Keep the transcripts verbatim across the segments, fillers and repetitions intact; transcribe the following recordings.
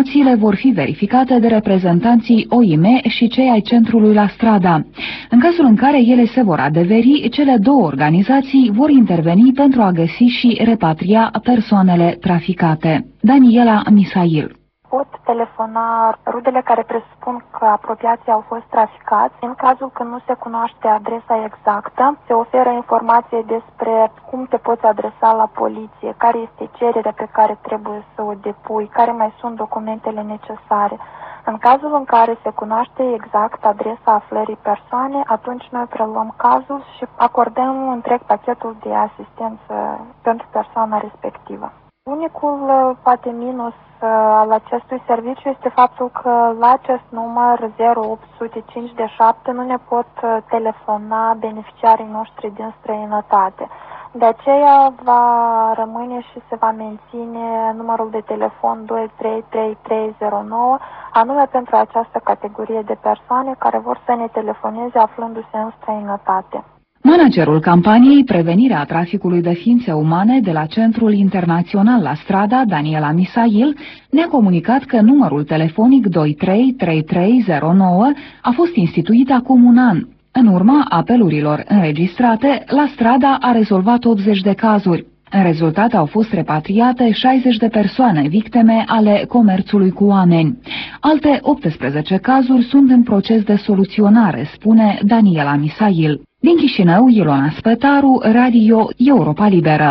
informațiile vor fi verificate de reprezentanții O I M și cei ai centrului La Strada. În cazul în care ele se vor adeveri, cele două organizații vor interveni pentru a găsi și repatria persoanele traficate. Daniela Misail. Pot telefona rudele care presupun că apropiații au fost traficați. În cazul când nu se cunoaște adresa exactă, se oferă informație despre cum te poți adresa la poliție, care este cererea pe care trebuie să o depui, care mai sunt documentele necesare. În cazul în care se cunoaște exact adresa aflării persoane, atunci noi preluăm cazul și acordăm întreg pachetul de asistență pentru persoana respectivă. Unicul, poate minus, al acestui serviciu este faptul că la acest număr zero opt zero cinci șapte nu ne pot telefona beneficiarii noștri din străinătate. De aceea va rămâne și se va menține numărul de telefon doi trei trei trei zero nouă, anume pentru această categorie de persoane care vor să ne telefoneze aflându-se în străinătate. Managerul campaniei Prevenirea traficului de ființe umane de la Centrul Internațional La Strada, Daniela Misail, ne-a comunicat că numărul telefonic doi trei trei trei zero nouă a fost instituit acum un an. În urma apelurilor înregistrate, La Strada a rezolvat optzeci de cazuri. În rezultat au fost repatriate șaizeci de persoane victime ale comerțului cu oameni. Alte optsprezece cazuri sunt în proces de soluționare, spune Daniela Misail. Din Chișinău, Ilona Spătaru, Radio Europa Liberă.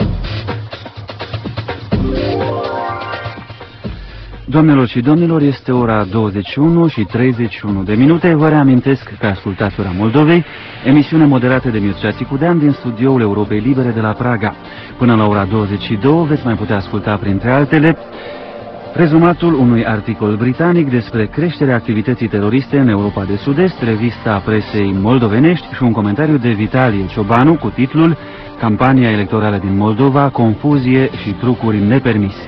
Doamnelor și domnilor, este ora douăzeci și unu și treizeci și unu de minute. Vă reamintesc că ascultați Ora Moldovei, emisiune moderată de Mircea Țicudean din studioul Europei Libere de la Praga. Până la ora douăzeci și două veți mai putea asculta, printre altele, rezumatul unui articol britanic despre creșterea activității teroriste în Europa de Sud-Est, revista presei moldovenești și un comentariu de Vitalie Ciobanu cu titlul Campania electorală din Moldova, confuzie și trucuri nepermise.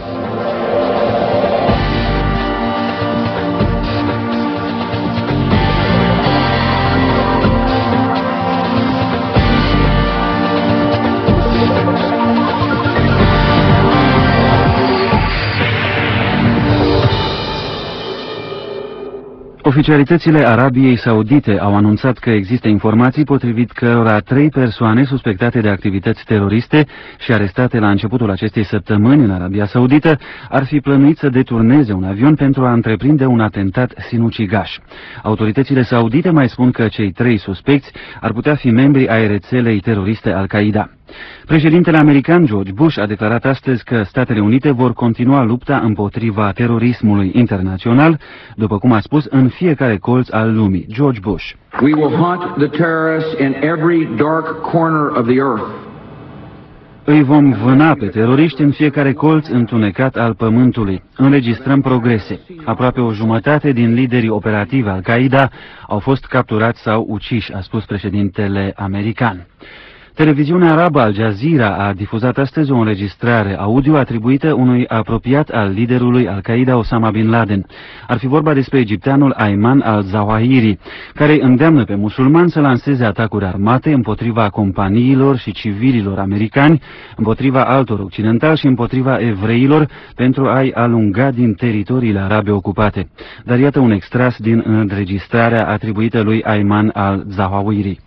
Oficialitățile Arabiei Saudite au anunțat că există informații potrivit cărora trei persoane suspectate de activități teroriste și arestate la începutul acestei săptămâni în Arabia Saudită ar fi plănuit să deturneze un avion pentru a întreprinde un atentat sinucigaș. Autoritățile saudite mai spun că cei trei suspecți ar putea fi membri ai rețelei teroriste Al-Qaeda. Președintele american George Bush a declarat astăzi că Statele Unite vor continua lupta împotriva terorismului internațional, după cum a spus, în fiecare colț al lumii. George Bush. We will hunt the terrorists in every dark corner of the earth. Îi vom vâna pe teroriști în fiecare colț întunecat al pământului. Înregistrăm progrese. Aproape o jumătate din liderii operativi Al-Qaeda au fost capturați sau uciși, a spus președintele american. Televiziunea arabă Al Jazeera a difuzat astăzi o înregistrare audio atribuită unui apropiat al liderului Al-Qaeda Osama Bin Laden. Ar fi vorba despre egipteanul Ayman al-Zawahiri, care îndeamnă pe musulmani să lanseze atacuri armate împotriva companiilor și civililor americani, împotriva altor occidentali și împotriva evreilor pentru a-i alunga din teritoriile arabe ocupate. Dar iată un extras din înregistrarea atribuită lui Ayman al-Zawahiri.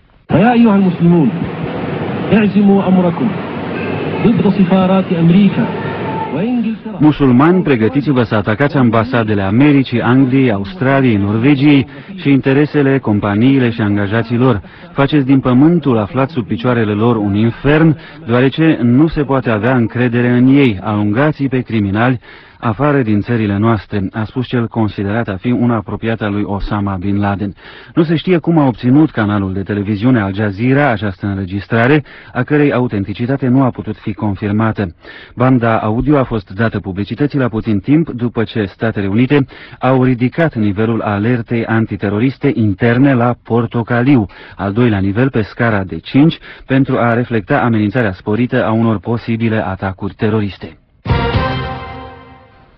Musulmani, pregătiți-vă să atacați ambasadele Americii, Angliei, Australiei, Norvegiei și interesele, companiile și angajaților. Faceți din pământul aflat sub picioarele lor un infern, deoarece nu se poate avea încredere în ei. Alungați-i pe criminali afară din țările noastre, a spus cel considerat a fi un apropiat al lui Osama Bin Laden. Nu se știe cum a obținut canalul de televiziune Al Jazeera această înregistrare, a cărei autenticitate nu a putut fi confirmată. Banda audio a fost dată publicității la puțin timp după ce Statele Unite au ridicat nivelul alertei antiteroriste interne la portocaliu, al doilea nivel pe scara de cinci, pentru a reflecta amenințarea sporită a unor posibile atacuri teroriste.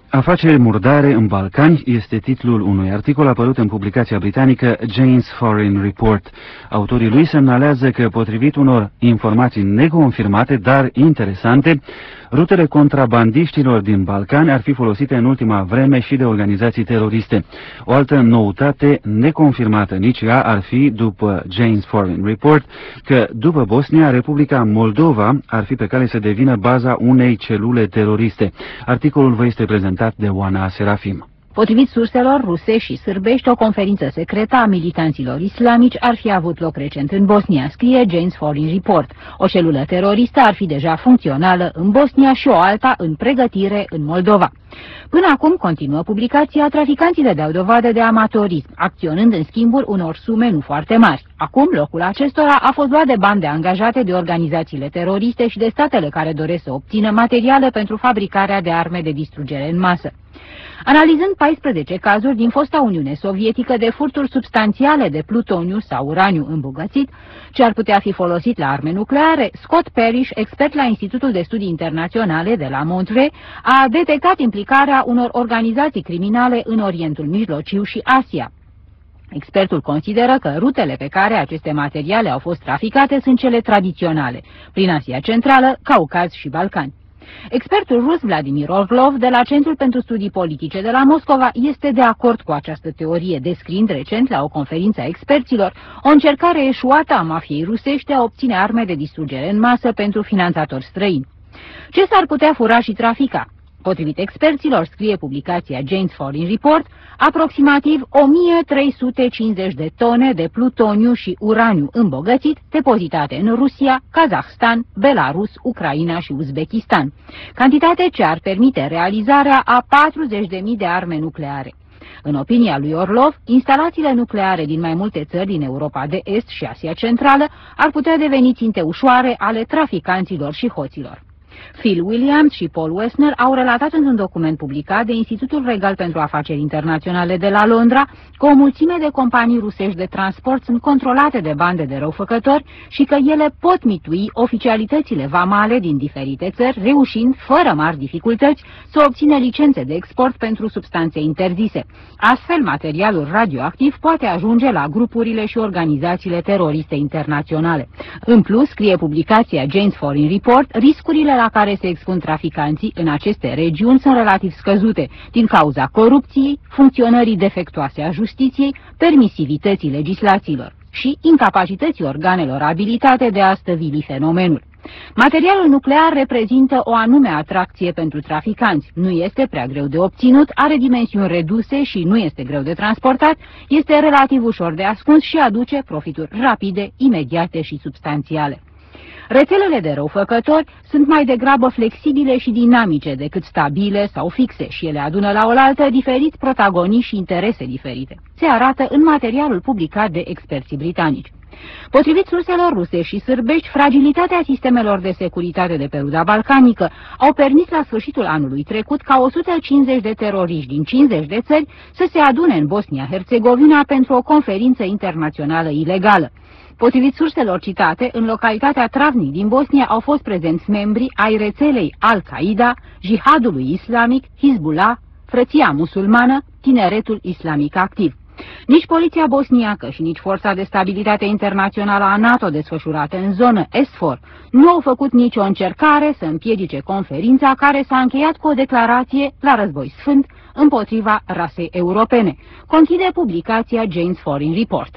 Afaceri murdare în Balcani este titlul unui articol apărut în publicația britanică Jane's Foreign Report. Autorii lui semnalează că, potrivit unor informații neconfirmate, dar interesante, rutele contrabandiștilor din Balcani ar fi folosite în ultima vreme și de organizații teroriste. O altă noutate neconfirmată nici ea ar fi, după Jane's Foreign Report, că după Bosnia, Republica Moldova ar fi pe cale să devină baza unei celule teroriste. Articolul vă este prezentat de Oana Serafim. Potrivit surselor rusești și sârbești, o conferință secretă a militanților islamici ar fi avut loc recent în Bosnia, scrie Jane's Foreign Report. O celulă teroristă ar fi deja funcțională în Bosnia și o alta în pregătire în Moldova. Până acum, continuă publicația, traficanții dădeau dovadă de amatorism, acționând în schimburi unor sume nu foarte mari. Acum, locul acestora a fost luat de bande angajate de organizațiile teroriste și de statele care doresc să obțină materiale pentru fabricarea de arme de distrugere în masă. Analizând paisprezece cazuri din fosta Uniune Sovietică de furturi substanțiale de plutoniu sau uraniu îmbogățit, ce ar putea fi folosit la arme nucleare, Scott Parrish, expert la Institutul de Studii Internaționale de la Monterey, a detectat implicarea unor organizații criminale în Orientul Mijlociu și Asia. Expertul consideră că rutele pe care aceste materiale au fost traficate sunt cele tradiționale, prin Asia Centrală, Caucaz și Balcani. Expertul rus Vladimir Orlov de la Centrul pentru Studii Politice de la Moscova este de acord cu această teorie, descriind recent la o conferință a experților o încercare eșuată a mafiei rusești de a obține arme de distrugere în masă pentru finanțatori străini. Ce s-ar putea fura și trafica? Potrivit experților, scrie publicația Jane's Foreign Report, aproximativ o mie trei sute cincizeci de tone de plutoniu și uraniu îmbogățit depozitate în Rusia, Kazahstan, Belarus, Ucraina și Uzbekistan, cantitate ce ar permite realizarea a patruzeci de mii de arme nucleare. În opinia lui Orlov, instalațiile nucleare din mai multe țări din Europa de Est și Asia Centrală ar putea deveni ținte ușoare ale traficanților și hoților. Phil Williams și Paul Wessner au relatat într-un document publicat de Institutul Regal pentru Afaceri Internaționale de la Londra că o mulțime de companii rusești de transport sunt controlate de bande de răufăcători și că ele pot mitui oficialitățile vamale din diferite țări, reușind, fără mari dificultăți, să obțină licențe de export pentru substanțe interzise. Astfel, materialul radioactiv poate ajunge la grupurile și organizațiile teroriste internaționale. În plus, scrie publicația Jane's Foreign Report, riscurile la care se expun traficanții în aceste regiuni sunt relativ scăzute, din cauza corupției, funcționării defectuoase a justiției, permisivității legislațiilor și incapacității organelor abilitate de a stăvili fenomenul. Materialul nuclear reprezintă o anume atracție pentru traficanți. Nu este prea greu de obținut, are dimensiuni reduse și nu este greu de transportat, este relativ ușor de ascuns și aduce profituri rapide, imediate și substanțiale. Rețelele de răufăcători sunt mai degrabă flexibile și dinamice decât stabile sau fixe și ele adună la oaltă diferiți protagoniști și interese diferite. Se arată în materialul publicat de experții britanici. Potrivit surselor ruse și sârbești, fragilitatea sistemelor de securitate de pe ruda balcanică au permis la sfârșitul anului trecut ca o sută cincizeci de teroriști din cincizeci de țări să se adune în Bosnia-Herzegovina pentru o conferință internațională ilegală. Potrivit surselor citate, în localitatea Travnik din Bosnia au fost prezenți membri ai rețelei Al-Qaeda, Jihadului Islamic, Hizbullah, Frăția Musulmană, Tineretul Islamic Activ. Nici poliția bosniacă și nici Forța de Stabilitate Internațională a NATO desfășurată în zonă, SFOR, nu au făcut nicio încercare să împiedice conferința care s-a încheiat cu o declarație la război sfânt împotriva rasei europene, conchide publicația Jane's Foreign Report.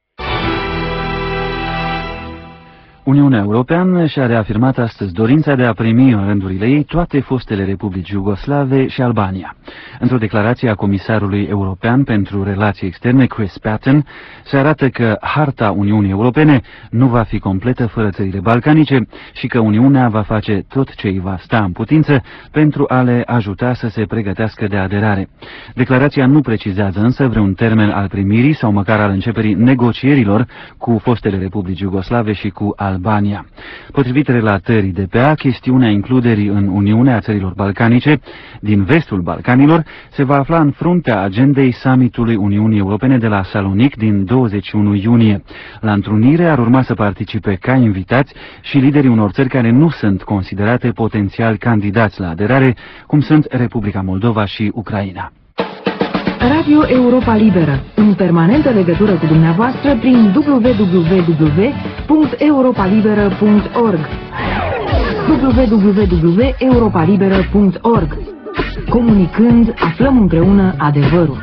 Uniunea Europeană și-a reafirmat astăzi dorința de a primi în rândurile ei toate fostele republici iugoslave și Albania. Într-o declarație a Comisarului European pentru Relații Externe, Chris Patten, se arată că harta Uniunii Europene nu va fi completă fără țările balcanice și că Uniunea va face tot ce îi va sta în putință pentru a le ajuta să se pregătească de aderare. Declarația nu precizează însă vreun termen al primirii sau măcar al începerii negocierilor cu fostele republici iugoslave și cu Albania. Albania. Potrivit relatării D P A, chestiunea includerii în Uniunea Țărilor Balcanice din vestul Balcanilor se va afla în fruntea agendei summitului Uniunii Europene de la Salonic din douăzeci și unu iunie. La întrunire ar urma să participe ca invitați și liderii unor țări care nu sunt considerate potențiali candidați la aderare, cum sunt Republica Moldova și Ucraina. Radio Europa Liberă, în permanentă legătură cu dumneavoastră prin w w w punct europa liberă punct org w w w punct europa liberă punct org. Comunicând, aflăm împreună adevărul.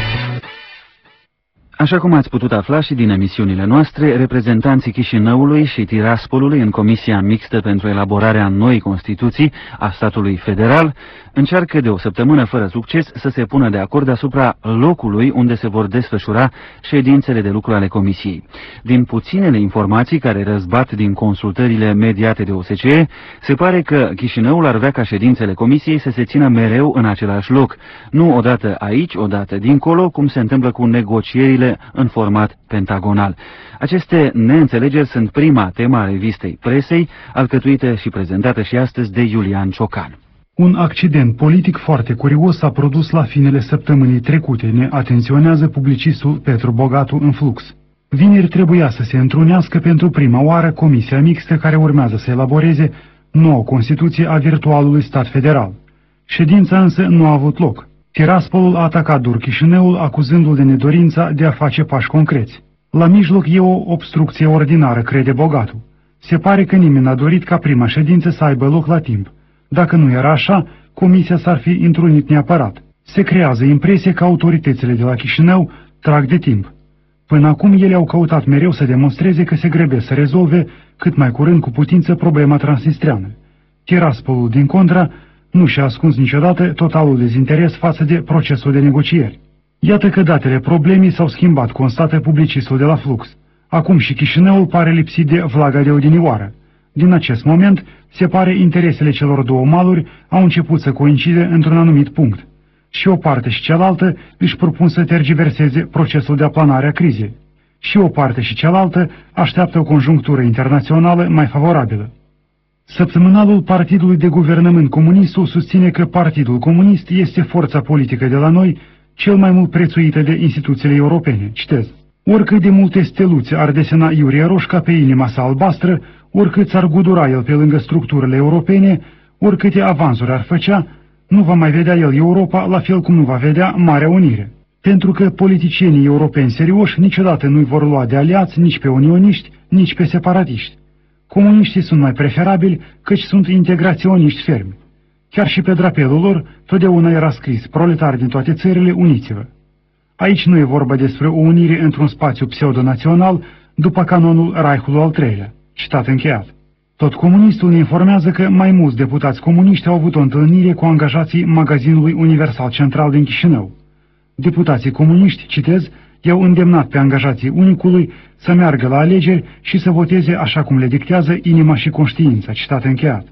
Așa cum ați putut afla și din emisiunile noastre, reprezentanții Chișinăului și Tiraspolului în Comisia Mixtă pentru elaborarea noii Constituții a statului federal încearcă de o săptămână fără succes să se pună de acord asupra locului unde se vor desfășura ședințele de lucru ale Comisiei. Din puținele informații care răzbat din consultările mediate de O S C E, se pare că Chișinăul ar vrea ca ședințele Comisiei să se țină mereu în același loc, nu odată aici, odată dincolo, cum se întâmplă cu negocierile în format pentagonal. Aceste neînțelegeri sunt prima tema a revistei Presei, alcătuită și prezentată și astăzi de Iulian Ciocan. Un accident politic foarte curios s-a produs la finele săptămânii trecute, ne atenționează publicistul Petru Bogatu în Flux. Vineri trebuia să se întrunească pentru prima oară Comisia Mixtă care urmează să elaboreze noua Constituție a virtualului stat federal. Ședința însă nu a avut loc. Tiraspolul a atacat dur Chișinăul, acuzându-l de nedorința de a face pași concreți. La mijloc e o obstrucție ordinară, crede Bogatu. Se pare că nimeni n-a dorit ca prima ședință să aibă loc la timp. Dacă nu era așa, comisia s-ar fi întrunit neapărat. Se creează impresie că autoritățile de la Chișinău trag de timp. Până acum ele au căutat mereu să demonstreze că se grăbesc să rezolve cât mai curând cu putință problema transnistreană. Tiraspolul, din contra, nu și-a ascuns niciodată totalul dezinteres față de procesul de negocieri. Iată că datele problemei s-au schimbat, constată publicistul de la Flux. Acum și Chișinăul pare lipsit de vlaga de odinioară. Din acest moment, se pare interesele celor două maluri au început să coincide într-un anumit punct. Și o parte și cealaltă își propun să tergiverseze procesul de aplanare a crizei. Și o parte și cealaltă așteaptă o conjunctură internațională mai favorabilă. Săptămânalul Partidului de Guvernământ Comunistul susține că Partidul Comunist este forța politică de la noi cel mai mult prețuită de instituțiile europene. Citez. Oricât de multe steluțe ar desena Iurie Roșca pe inima sa albastră, oricât s-ar gudura el pe lângă structurile europene, oricâte avansuri ar făcea, nu va mai vedea el Europa la fel cum nu va vedea Marea Unire. Pentru că politicienii europeni serioși niciodată nu-i vor lua de aliați nici pe unioniști, nici pe separatiști. Comuniștii sunt mai preferabili, căci sunt integraționiști fermi. Chiar și pe drapelul lor, totdeauna era scris, proletari din toate țările, uniți-vă. Aici nu e vorba despre o unire într-un spațiu pseudo-național, după canonul Reichului al treilea. Citat încheiat. Tot comunistul ne informează că mai mulți deputați comuniști au avut o întâlnire cu angajații magazinului Universal Central din Chișinău. Deputații comuniști, citez, i-au îndemnat pe angajații Unicului să meargă la alegeri și să voteze așa cum le dictează inima și conștiința. Citat încheiat.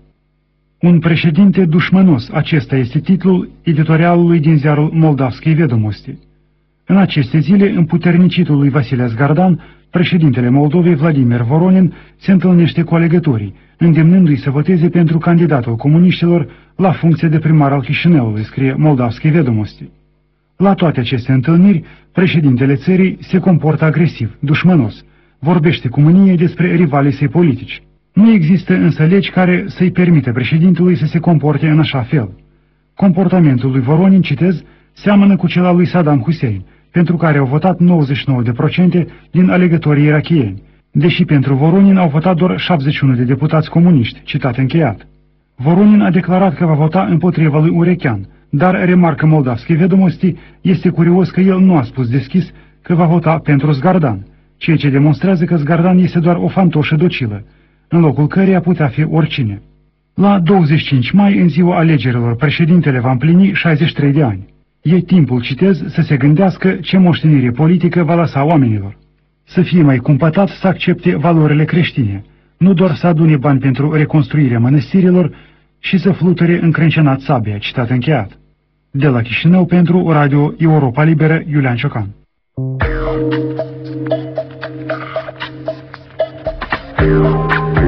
Un președinte dușmănos, acesta este titlul editorialului din ziarul Moldavskei Vedomosti. În aceste zile, împuternicitul lui Vasile Zgardan, președintele Moldovei Vladimir Voronin se întâlnește cu alegătorii, îndemnându-i să voteze pentru candidatul comuniștilor la funcție de primar al Chișinăului, scrie Moldavskei Vedomosti. La toate aceste întâlniri, președintele țării se comportă agresiv, dușmănos, vorbește cu mânie despre rivalii săi politici. Nu există însă legi care să-i permită președintelui să se comporte în așa fel. Comportamentul lui Voronin, citez, seamănă cu cel al lui Saddam Hussein, pentru care au votat nouăzeci și nouă la sută din alegătorii irakieni, deși pentru Voronin au votat doar șaptezeci și unu de deputați comuniști, citat încheiat. Voronin a declarat că va vota împotriva lui Urechean, dar, remarcă Moldavskei Vedomosti, este curios că el nu a spus deschis că va vota pentru Zgardan, ceea ce demonstrează că Zgardan este doar o fantoșă docilă, în locul căreia putea fi oricine. La douăzeci și cinci mai, în ziua alegerilor, președintele va împlini șaizeci și trei de ani. E timpul, citez, să se gândească ce moștenire politică va lăsa oamenilor. Să fie mai cumpătat să accepte valorile creștine, nu doar să adune bani pentru reconstruirea mănăstirilor și să fluture încrâncenat sabia, citat încheiat. De la Chișinău pentru Radio Europa Liberă, Iulian Ciocan. Thank you.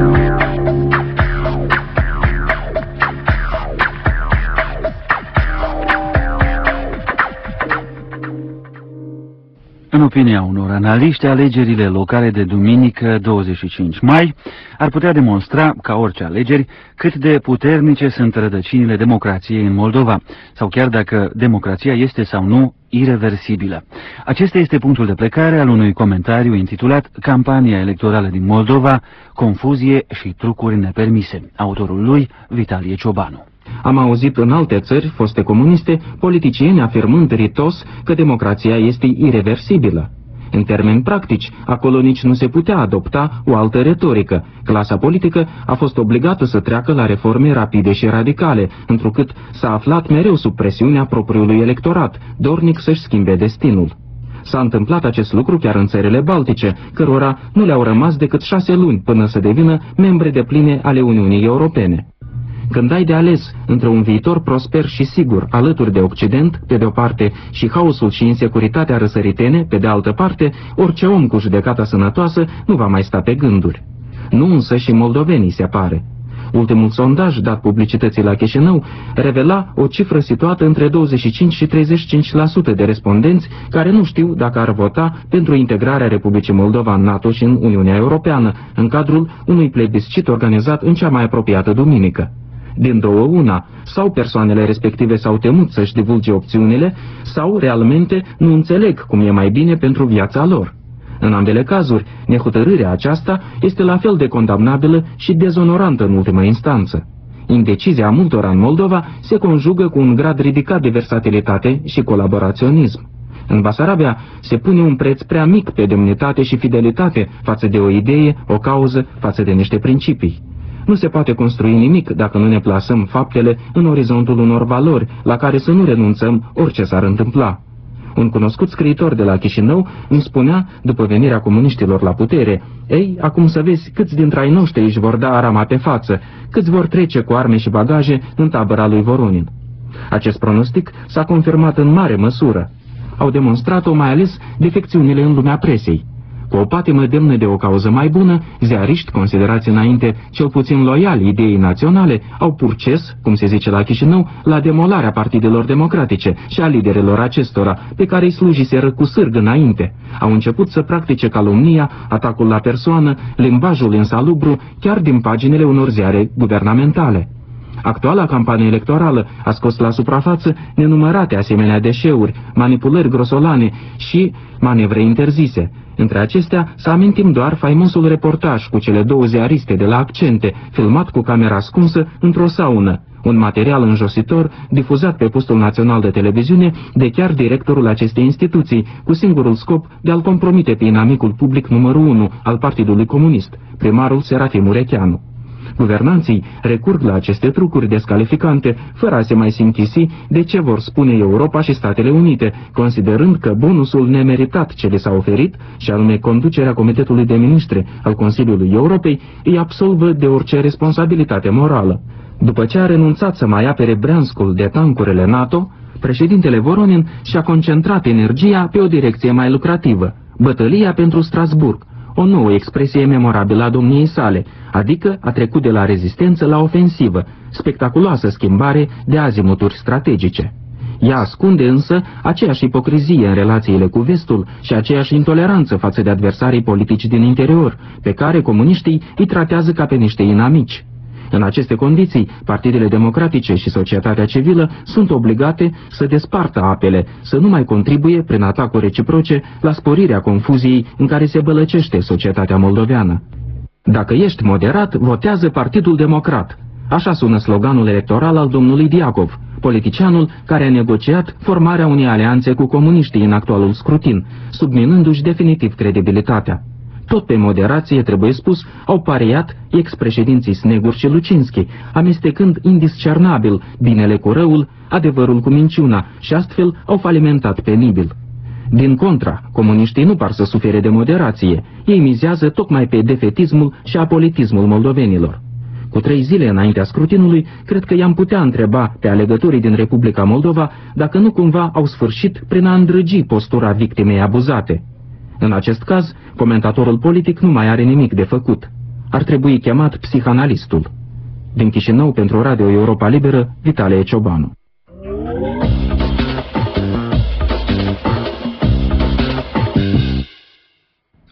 În opinia unor analiști, alegerile locale de duminică douăzeci și cinci mai ar putea demonstra, ca orice alegeri, cât de puternice sunt rădăcinile democrației în Moldova, sau chiar dacă democrația este sau nu ireversibilă. Acesta este punctul de plecare al unui comentariu intitulat Campania electorală din Moldova, confuzie și trucuri nepermise. Autorul lui, Vitalie Ciobanu. Am auzit în alte țări foste comuniste politicieni afirmând ritos că democrația este ireversibilă. În termeni practici, acolo nici nu se putea adopta o altă retorică. Clasa politică a fost obligată să treacă la reforme rapide și radicale, întrucât s-a aflat mereu sub presiunea propriului electorat, dornic să-și schimbe destinul. S-a întâmplat acest lucru chiar în țările baltice, cărora nu le-au rămas decât șase luni până să devină membre depline ale Uniunii Europene. Când ai de ales între un viitor prosper și sigur alături de Occident, pe de o parte, și haosul și insecuritatea răsăritene, pe de altă parte, orice om cu judecata sănătoasă nu va mai sta pe gânduri. Nu însă și moldovenii, se pare. Ultimul sondaj dat publicității la Chișinău revela o cifră situată între douăzeci și cinci și treizeci și cinci la sută de respondenți care nu știu dacă ar vota pentru integrarea Republicii Moldova în NATO și în Uniunea Europeană, în cadrul unui plebiscit organizat în cea mai apropiată duminică. Din două una, sau persoanele respective s-au temut să-și divulge opțiunile, sau realmente nu înțeleg cum e mai bine pentru viața lor. În ambele cazuri, nehotărârea aceasta este la fel de condamnabilă și dezonorantă în ultimă instanță. Indecizia multora în Moldova se conjugă cu un grad ridicat de versatilitate și colaboraționism. În Basarabia se pune un preț prea mic pe demnitate și fidelitate față de o idee, o cauză, față de niște principii. Nu se poate construi nimic dacă nu ne plasăm faptele în orizontul unor valori la care să nu renunțăm orice s-ar întâmpla. Un cunoscut scriitor de la Chișinău îmi spunea, după venirea comuniștilor la putere: ei, acum să vezi câți dintre ai noștri își vor da arama pe față, câți vor trece cu arme și bagaje în tabăra lui Voronin. Acest pronostic s-a confirmat în mare măsură. Au demonstrat-o mai ales defecțiunile în lumea presei. Cu o patimă demnă de o cauză mai bună, ziariști, considerați înainte cel puțin loiali ideii naționale, au purces, cum se zice la Chișinău, la demolarea partidelor democratice și a liderilor acestora, pe care îi slujiseră cu sârg înainte. Au început să practice calomnia, atacul la persoană, limbajul insalubru, chiar din paginile unor ziare guvernamentale. Actuala campanie electorală a scos la suprafață nenumărate asemenea deșeuri, manipulări grosolane și manevre interzise. Între acestea să amintim doar faimosul reportaj cu cele două ziariste de la Accente, filmat cu camera ascunsă într-o saună, un material înjositor difuzat pe postul național de televiziune de chiar directorul acestei instituții, cu singurul scop de a-l compromite pe inamicul public numărul unu al Partidului Comunist, primarul Serafim Urecheanu. Guvernanții recurg la aceste trucuri descalificante, fără a se mai simchisi de ce vor spune Europa și Statele Unite, considerând că bonusul nemeritat ce le s-a oferit, și anume conducerea Comitetului de Ministri al Consiliului Europei, îi absolvă de orice responsabilitate morală. După ce a renunțat să mai apere Bryanskul de tancurile NATO, președintele Voronin și-a concentrat energia pe o direcție mai lucrativă, bătălia pentru Strasburg, o nouă expresie memorabilă a domniei sale, adică a trecut de la rezistență la ofensivă, spectaculoasă schimbare de azimuturi strategice. Ea ascunde însă aceeași ipocrizie în relațiile cu vestul și aceeași intoleranță față de adversarii politici din interior, pe care comuniștii îi tratează ca pe niște inamici. În aceste condiții, partidele democratice și societatea civilă sunt obligate să despartă apele, să nu mai contribuie prin atacuri reciproce la sporirea confuziei în care se bălăcește societatea moldoveană. Dacă ești moderat, votează Partidul Democrat. Așa sună sloganul electoral al domnului Diacov, politicianul care a negociat formarea unei alianțe cu comuniștii în actualul scrutin, subminându-și definitiv credibilitatea. Tot pe moderație, trebuie spus, au pariat ex-președinții Snegur și Lucinski, amestecând indiscernabil binele cu răul, adevărul cu minciuna și astfel au falimentat penibil. Din contra, comuniștii nu par să sufere de moderație, ei mizează tocmai pe defetismul și apolitismul moldovenilor. Cu trei zile înaintea scrutinului, cred că i-am putea întreba pe alegătorii din Republica Moldova dacă nu cumva au sfârșit prin a îndrăgi postura victimei abuzate. În acest caz, comentatorul politic nu mai are nimic de făcut. Ar trebui chemat psihanalistul. Din Chișinău, pentru Radio Europa Liberă, Vitalie Ciobanu.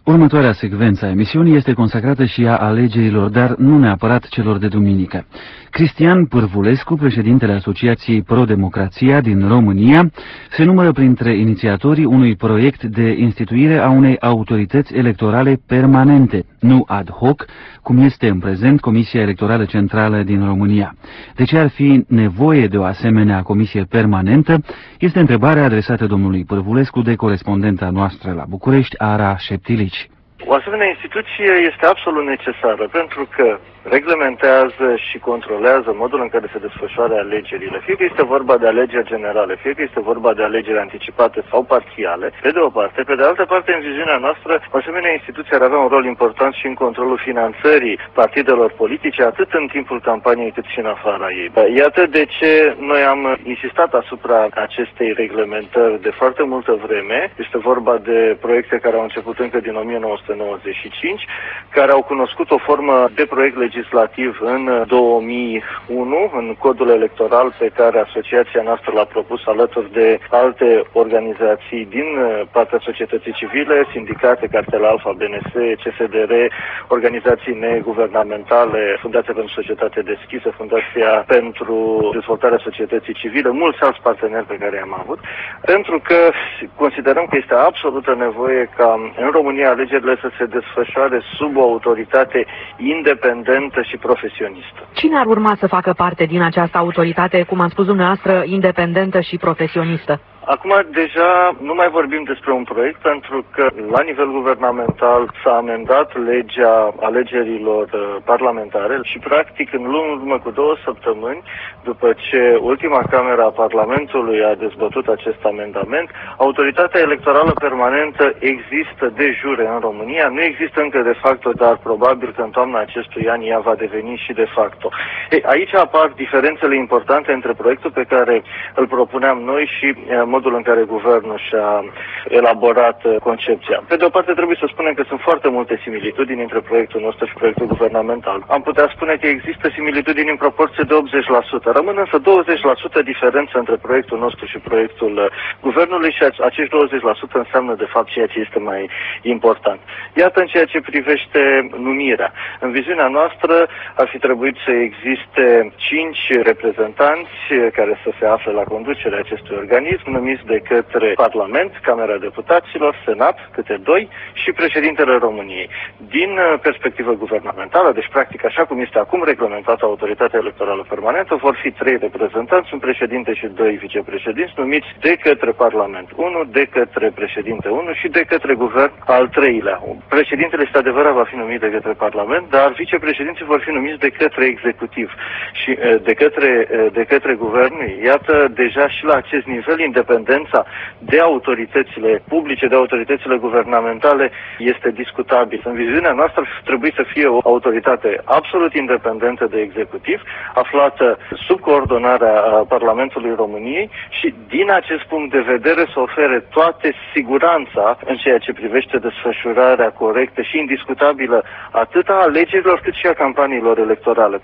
Următoarea secvență a emisiunii este consacrată și a alegerilor, dar nu neapărat celor de duminică. Cristian Pârvulescu, președintele Asociației Pro-Democrația din România, se numără printre inițiatorii unui proiect de instituire a unei autorități electorale permanente, nu ad hoc, cum este în prezent Comisia Electorală Centrală din România. De ce ar fi nevoie de o asemenea comisie permanentă? Este întrebarea adresată domnului Pârvulescu de corespondenta noastră la București, Ara Șeptilici. O asemenea instituție este absolut necesară pentru că reglementează și controlează modul în care se desfășoară alegerile. Fie că este vorba de alegeri generale, fie că este vorba de alegeri anticipate sau parțiale, pe de o parte. Pe de altă parte, în viziunea noastră, o asemenea instituție ar avea un rol important și în controlul finanțării partidelor politice, atât în timpul campaniei cât și în afara ei. Iată de ce noi am insistat asupra acestei reglementări de foarte multă vreme. Este vorba de proiecte care au început încă din o mie nouă sute nouăzeci și cinci, care au cunoscut o formă de proiect legislativ în două mii unu, în codul electoral pe care asociația noastră l-a propus alături de alte organizații din partea societății civile, sindicate, Cartel Alfa, B N S, C S D R, organizații neguvernamentale, Fundația pentru Societate Deschisă, Fundația pentru Dezvoltarea Societății Civile, mulți alți parteneri pe care i-am avut, pentru că considerăm că este absolută nevoie ca în România alegerile să se desfășoare sub o autoritate independentă și profesionistă. Cine ar urma să facă parte din această autoritate, cum am spus dumneavoastră, independentă și profesionistă? Acum deja nu mai vorbim despre un proiect pentru că la nivel guvernamental s-a amendat legea alegerilor parlamentare și practic în urmă cu două săptămâni, după ce ultima cameră a Parlamentului a dezbătut acest amendament, autoritatea electorală permanentă există de jure în România, nu există încă de facto, dar probabil că în toamna acestui an ea va deveni și de facto. Ei, aici apar diferențele importante între proiectul pe care îl propuneam noi și modul în care guvernul și-a elaborat concepția. Pe de o parte trebuie să spunem că sunt foarte multe similitudini între proiectul nostru și proiectul guvernamental. Am putea spune că există similitudini în proporție de optzeci la sută. Rămân însă douăzeci la sută diferență între proiectul nostru și proiectul guvernului și acești douăzeci la sută înseamnă de fapt ceea ce este mai important. Iată în ceea ce privește numirea. În viziunea noastră ar fi trebuit să existe cinci reprezentanți care să se afle la conducerea acestui organism, numiți de către Parlament, Camera Deputaților, Senat, câte doi, și președintele României. Din perspectivă guvernamentală, deci practic așa cum este acum reglementată autoritatea electorală permanentă, vor fi trei reprezentanți, un președinte și doi vicepreședinți, numiți de către Parlament unu, de către președinte unu și de către guvern al treilea. Președintele, este adevărat, va fi numit de către Parlament, dar vicepreședinții vor fi numiți de către executiv și de către, de către guvern. Iată, deja și la acest nivel, independența de autoritățile publice, de autoritățile guvernamentale este discutabil. În viziunea noastră trebuie să fie o autoritate absolut independentă de executiv, aflată sub coordonarea Parlamentului României și din acest punct de vedere să ofere toate siguranța în ceea ce privește desfășurarea corectă și indiscutabilă atât a alegerilor cât și a campaniilor electorale.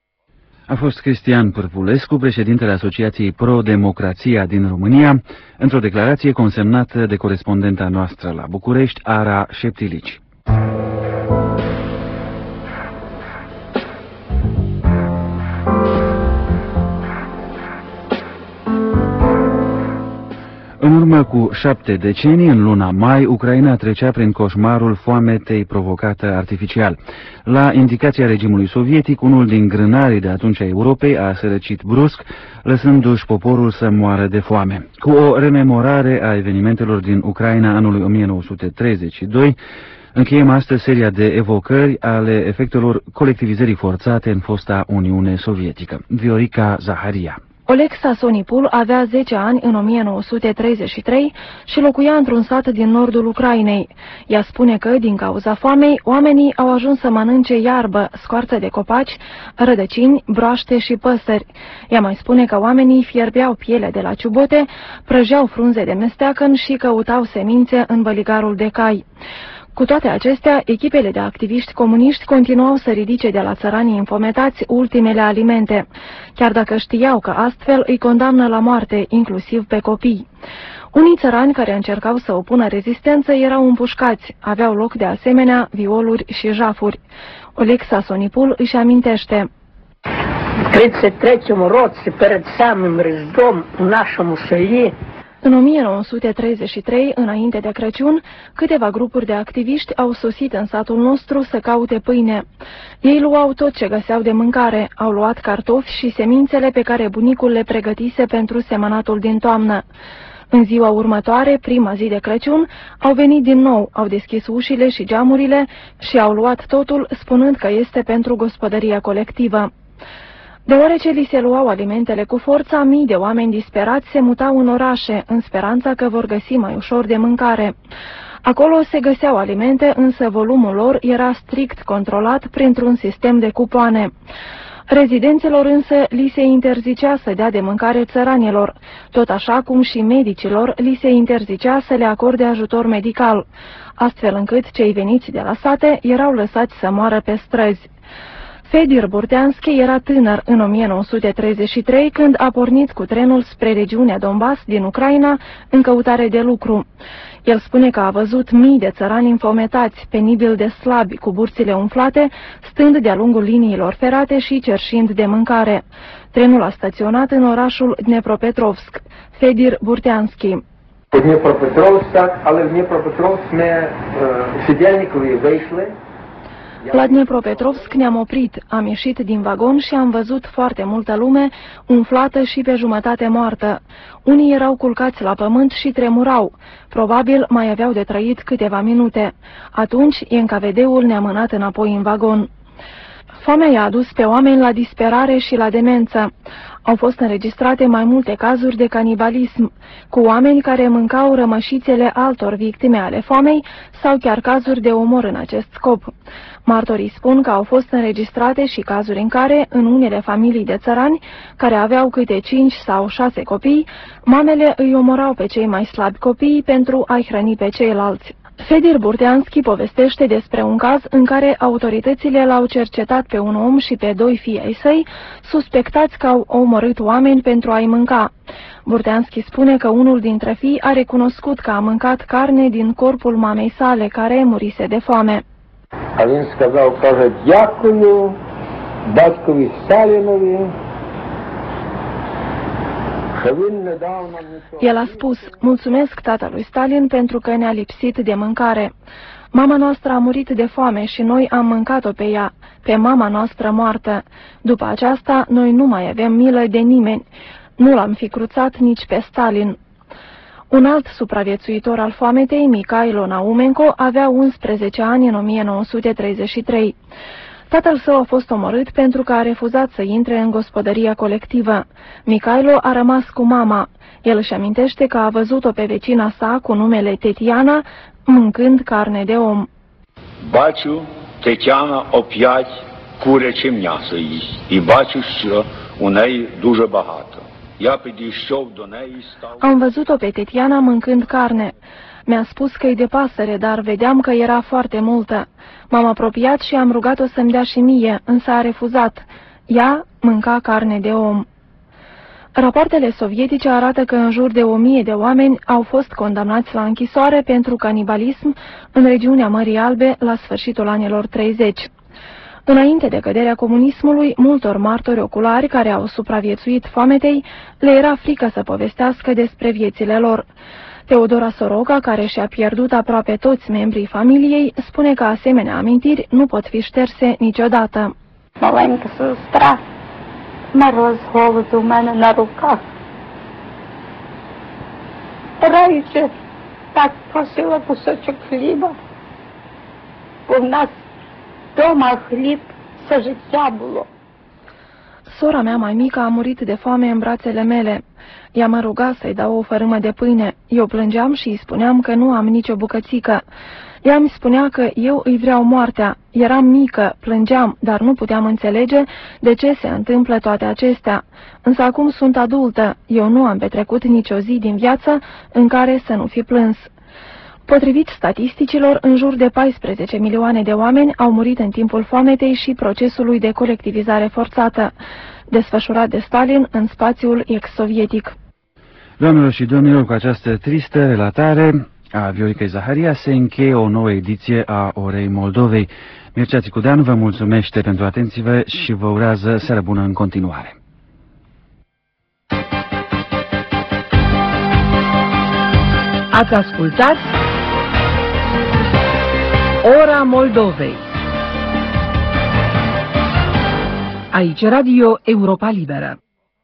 A fost Cristian Pârvulescu, președintele Asociației Pro-Democrația din România, într-o declarație consemnată de corespondenta noastră la București, Ara Șeptilici. În urmă cu șapte decenii, în luna mai, Ucraina trecea prin coșmarul foametei provocată artificial. La indicația regimului sovietic, unul din grânarii de atunci a Europei a sărăcit brusc, lăsându-și poporul să moară de foame. Cu o rememorare a evenimentelor din Ucraina anului o mie nouă sute treizeci și doi, încheiem astăzi seria de evocări ale efectelor colectivizării forțate în fosta Uniune Sovietică. Viorica Zaharia. Oleg Sasonipul avea zece ani în o mie nouă sute treizeci și trei și locuia într-un sat din nordul Ucrainei. Ea spune că, din cauza foamei, oamenii au ajuns să mănânce iarbă, scoarță de copaci, rădăcini, broaște și păsări. Ea mai spune că oamenii fierbeau piele de la ciubote, prăjeau frunze de mesteacăn și căutau semințe în băligarul de cai. Cu toate acestea, echipele de activiști comuniști continuau să ridice de la țăranii înfometați ultimele alimente, chiar dacă știau că astfel îi condamnă la moarte, inclusiv pe copii. Unii țărani care încercau să opună rezistență erau împușcați, aveau loc de asemenea violuri și jafuri. Oleg Sasonipul își amintește. В тридцать третьем році, перед самим Різдвом, у нашому селі, în o mie nouă sute treizeci și trei, înainte de Crăciun, câteva grupuri de activiști au sosit în satul nostru să caute pâine. Ei luau tot ce găseau de mâncare, au luat cartofi și semințele pe care bunicul le pregătise pentru semănatul din toamnă. În ziua următoare, prima zi de Crăciun, au venit din nou, au deschis ușile și geamurile și au luat totul, spunând că este pentru gospodăria colectivă. Deoarece li se luau alimentele cu forța, mii de oameni disperați se mutau în orașe, în speranța că vor găsi mai ușor de mâncare. Acolo se găseau alimente, însă volumul lor era strict controlat printr-un sistem de cupoane. Rezidenților însă li se interzicea să dea de mâncare țăranilor, tot așa cum și medicilor li se interzicea să le acorde ajutor medical, astfel încât cei veniți de la sate erau lăsați să moară pe străzi. Fedir Burteanski era tânăr în o mie nouă sute treizeci și trei când a pornit cu trenul spre regiunea Donbass din Ucraina în căutare de lucru. El spune că a văzut mii de țărani înfometați, penibil de slabi, cu burțile umflate, stând de-a lungul liniilor ferate și cerșind de mâncare. Trenul a staționat în orașul Dnepropetrovsk. Fedir Burteanski. La Dnepropetrovsk ne-am oprit, am ieșit din vagon și am văzut foarte multă lume umflată și pe jumătate moartă. Unii erau culcați la pământ și tremurau. Probabil mai aveau de trăit câteva minute. Atunci, N K V D-ul ne-a mânat înapoi în vagon. Foamea i-a adus pe oameni la disperare și la demență. Au fost înregistrate mai multe cazuri de canibalism, cu oameni care mâncau rămășițele altor victime ale foamei sau chiar cazuri de omor în acest scop. Martorii spun că au fost înregistrate și cazuri în care, în unele familii de țărani, care aveau câte cinci sau șase copii, mamele îi omorau pe cei mai slabi copii pentru a-i hrăni pe ceilalți. Fedir Burteanski povestește despre un caz în care autoritățile l-au cercetat pe un om și pe doi fii ai săi, suspectați că au omorât oameni pentru a-i mânca. Burteanski spune că unul dintre fii a recunoscut că a mâncat carne din corpul mamei sale, care murise de foame. А він сказав, каже, дякую батькові Сталінові, що він не дав нам нічого. El a spus, mulțumesc tatălui Stalin pentru că ne-a lipsit de mâncare. Mama noastră a murit de foame și noi am mâncat-o pe ea, pe mama noastră moartă. După aceasta, noi nu mai avem milă de nimeni. Nu l-am fi cruțat nici pe Stalin. Un alt supraviețuitor al foametei, Mikhailo Naumenko, avea unsprezece ani în o mie nouă sute treizeci și trei. Tatăl său a fost omorât pentru că a refuzat să intre în gospodăria colectivă. Mikhailo a rămas cu mama. El își amintește că a văzut-o pe vecina sa cu numele Tetiana mâncând carne de om. Бачу, Тетяна опять куряче м'ясо їсть. І бачу, що у неї дуже багато. Am văzut-o pe Tetiana mâncând carne. Mi-a spus că e de pasăre, dar vedeam că era foarte multă. M-am apropiat și am rugat-o să-mi dea și mie, însă a refuzat. Ea mânca carne de om. Rapoartele sovietice arată că în jur de o mie de oameni au fost condamnați la închisoare pentru canibalism în regiunea Mării Albe la sfârșitul anilor treizeci. Înainte de căderea comunismului, multor martori oculari care au supraviețuit foametei le era frică să povestească despre viețile lor. Teodora Soroca, care și-a pierdut aproape toți membrii familiei, spune că asemenea amintiri nu pot fi șterse niciodată. Маленька сестра, мороз голод у мене на руках. Раючи, так просила кусочок хліба, бо в нас дома хліб все життя було. Sora mea mai mică a murit de foame în brațele mele. Ea mă ruga să-i dau o fărâmă de pâine. Eu plângeam și îi spuneam că nu am nicio bucățică. Ea mi spunea că eu îi vreau moartea. Eram mică, plângeam, dar nu puteam înțelege de ce se întâmplă toate acestea. Însă acum sunt adultă. Eu nu am petrecut nicio zi din viață în care să nu fi plâns. Potrivit statisticilor, în jur de paisprezece milioane de oameni au murit în timpul foametei și procesului de colectivizare forțată, desfășurat de Stalin în spațiul ex-sovietic. Doamnelor și domnilor, cu această tristă relatare a Vioricăi Zaharia se încheie o nouă ediție a Orei Moldovei. Mircea Țicudean vă mulțumește pentru atenție și vă urează seară bună în continuare. Ați ascultat Ora Moldovei. Aici Radio Europa Liberă.